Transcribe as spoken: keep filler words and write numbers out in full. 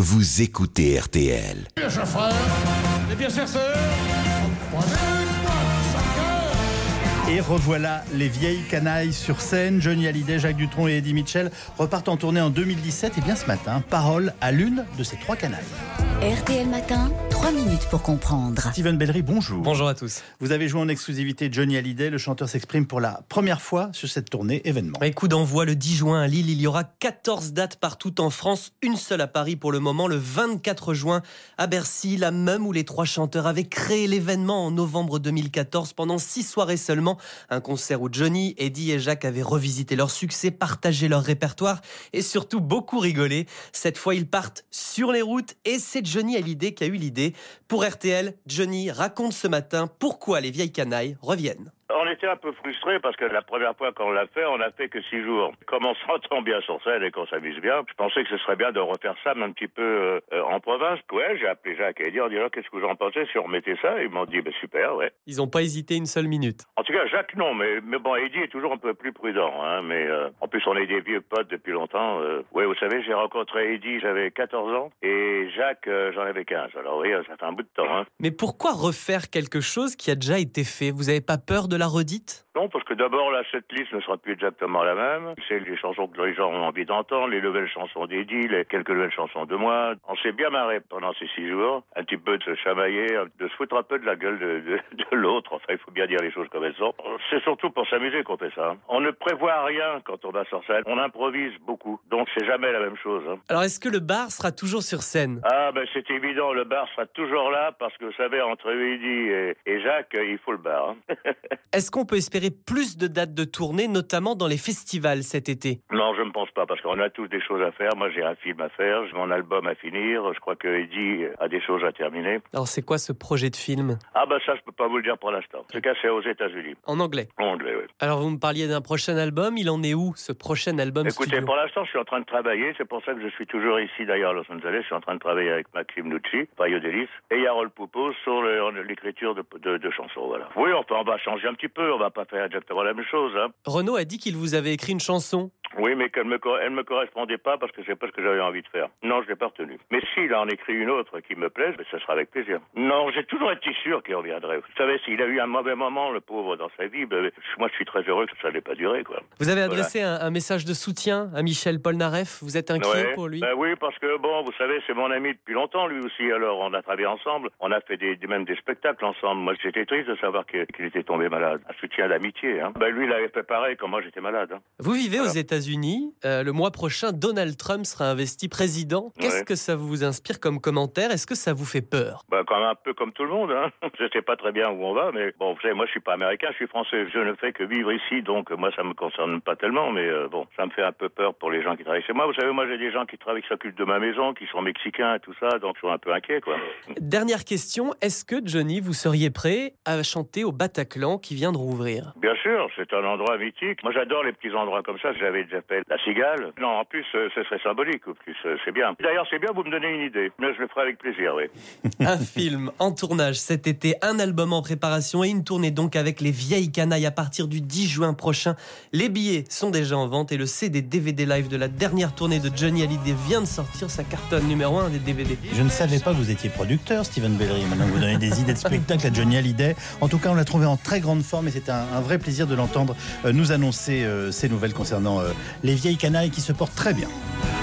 vous écoutez R T L. Bien chauffeur, et bien chercheur, Et revoilà les vieilles canailles sur scène. Johnny Hallyday, Jacques Dutronc et Eddie Mitchell repartent en tournée en deux mille dix-sept. Et bien ce matin, parole à l'une de ces trois canailles. R T L Matin, trois minutes pour comprendre. Steven Bellery, bonjour. Bonjour à tous. Vous avez joué en exclusivité Johnny Hallyday. Le chanteur s'exprime pour la première fois sur cette tournée événement. Et coup d'envoi le dix juin à Lille. Il y aura quatorze dates partout en France. Une seule à Paris pour le moment, le vingt-quatre juin à Bercy. La même où les trois chanteurs avaient créé l'événement en novembre deux mille quatorze pendant six soirées seulement. Un concert où Johnny, Eddie et Jacques avaient revisité leur succès, partagé leur répertoire et surtout beaucoup rigolé. Cette fois, ils partent sur les routes et c'est Johnny Hallyday qui a eu l'idée. Pour R T L, Johnny raconte ce matin pourquoi les vieilles canailles reviennent. On était un peu frustrés parce que la première fois qu'on l'a fait, on n'a fait que six jours. Comme on s'entend bien sur scène et qu'on s'amuse bien, je pensais que ce serait bien de refaire ça mais un petit peu euh, en province. Ouais, j'ai appelé Jacques et Eddie en disant qu'est-ce que vous en pensez si on remettait ça. Ils m'ont dit bah, super, ouais. Ils n'ont pas hésité une seule minute. En tout cas, Jacques non, mais, mais bon, Eddie est toujours un peu plus prudent. Hein, mais euh, en plus, on est des vieux potes depuis longtemps. Euh, ouais, vous savez, j'ai rencontré Eddie, j'avais quatorze ans et Jacques, euh, j'en avais quinze. Alors oui, ça fait un bout de temps. Hein. Mais pourquoi refaire quelque chose qui a déjà été fait ? Vous n'avez pas peur de la redite ? Non, parce que d'abord, là, cette liste ne sera plus exactement la même. C'est les chansons que les gens ont envie d'entendre, les nouvelles chansons d'Eddie, les quelques nouvelles chansons de moi. On s'est bien marré pendant ces six jours. Un petit peu de se chamailler, de se foutre un peu de la gueule de, de, de l'autre. Enfin, il faut bien dire les choses comme elles sont. C'est surtout pour s'amuser qu'on fait ça. On ne prévoit rien quand on va sur scène. On improvise beaucoup. Donc, c'est jamais la même chose. Hein. Alors, est-ce que le bar sera toujours sur scène ? Ah, ben, c'est évident. Le bar sera toujours là parce que, vous savez, entre Eddie et, et Jacques, il faut le bar. Hein. Est-ce qu'on peut espérer plus de dates de tournée, notamment dans les festivals cet été ? Non, je ne pense pas, parce qu'on a tous des choses à faire. Moi, j'ai un film à faire, j'ai mon album à finir. Je crois que Eddie a des choses à terminer. Alors, c'est quoi ce projet de film ? Ah bah ça, je peux pas vous le dire pour l'instant. En tout cas, c'est aux États-Unis. En anglais ? En anglais, oui. Alors, vous me parliez d'un prochain album. Il en est où, ce prochain album Écoutez, studio ? pour l'instant, je suis en train de travailler. C'est pour ça que je suis toujours ici, d'ailleurs, à Los Angeles. Je suis en train de travailler avec Maxime Nucci, Payo Delis, et Yarol Poupeau sur le, l'écriture de, de, de chansons, voilà. Oui, enfin, on va changer un petit peu. On va pas faire exactement la même chose, hein. Renaud a dit qu'il vous avait écrit une chanson. Oui, mais qu'elle me, elle me correspondait pas parce que c'est pas ce que j'avais envie de faire. Non, je l'ai pas retenue. Mais s'il en écrit une autre qui me plaise, ben, ça sera avec plaisir. Non, j'ai toujours été sûr qu'il reviendrait. Vous savez, s'il a eu un mauvais moment, le pauvre, dans sa vie, ben, moi, je suis très heureux que ça n'ait pas duré, quoi. Vous avez adressé Voilà. un, un message de soutien à Michel Polnareff. Vous êtes inquiet Ouais, pour lui ? Ben oui, parce que, bon, vous savez, c'est mon ami depuis longtemps, lui aussi. Alors, on a travaillé ensemble. On a fait des, même des spectacles ensemble. Moi, j'étais triste de savoir qu'il, qu'il était tombé malade. Un soutien d'amitié, hein. Ben lui, il avait fait pareil quand moi, j'étais malade. Hein. Vous vivez Voilà. aux États-Unis. Euh, le mois prochain, Donald Trump sera investi président. Qu'est-ce Ouais. que ça vous inspire comme commentaire ? Est-ce que ça vous fait peur ? Ben, quand même un peu comme tout le monde, hein. Je sais pas très bien où on va, mais bon, vous savez, moi, je suis pas américain, je suis français. Je ne fais que vivre ici, donc moi, ça me concerne pas tellement, mais euh, bon, ça me fait un peu peur pour les gens qui travaillent chez moi. Vous savez, moi, j'ai des gens qui travaillent, qui s'occupent de ma maison, qui sont mexicains et tout ça, donc je suis un peu inquiet, quoi. Dernière question, est-ce que, Johnny, vous seriez prêt à chanter au Bataclan qui vient de rouvrir ? Bien sûr, c'est un endroit mythique. Moi, j'adore les petits endroits comme ça. J'avais déjà fait la Cigale. Non, en plus, euh, ce serait symbolique. En plus, euh, c'est bien. D'ailleurs, c'est bien, vous me donnez une idée. Mais je le ferai avec plaisir, oui. Un film en tournage cet été, un album en préparation et une tournée donc avec les vieilles canailles à partir du dix juin prochain. Les billets sont déjà en vente et le C D D V D live de la dernière tournée de Johnny Hallyday vient de sortir sa cartonne numéro un des D V D. Je ne savais pas que vous étiez producteur, Steven Bellery. Maintenant que vous donnez des idées de spectacle à Johnny Hallyday. En tout cas, on l'a trouvé en très grande forme et c'est un, un vrai plaisir de l'entendre euh, nous annoncer euh, ces nouvelles concernant euh, les vieilles canailles qui se portent très bien.